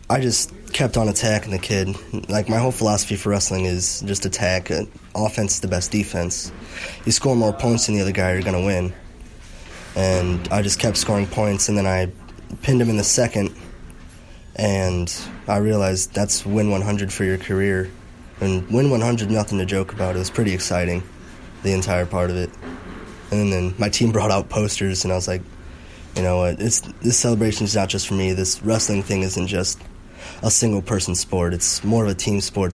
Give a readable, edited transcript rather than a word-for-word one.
I just kept on attacking the kid. Like, my whole philosophy for wrestling is just attack. Offense is the best defense. You score more points than the other guy, you're going to win. And I just kept scoring points, and then I pinned him in the second, and I realized that's win 100 for your career. And win 100, nothing to joke about. It was pretty exciting, the entire part of it. And then my team brought out posters, and I was like, you know what, this celebration is not just for me. This wrestling thing isn't just a single-person sport. It's more of a team sport.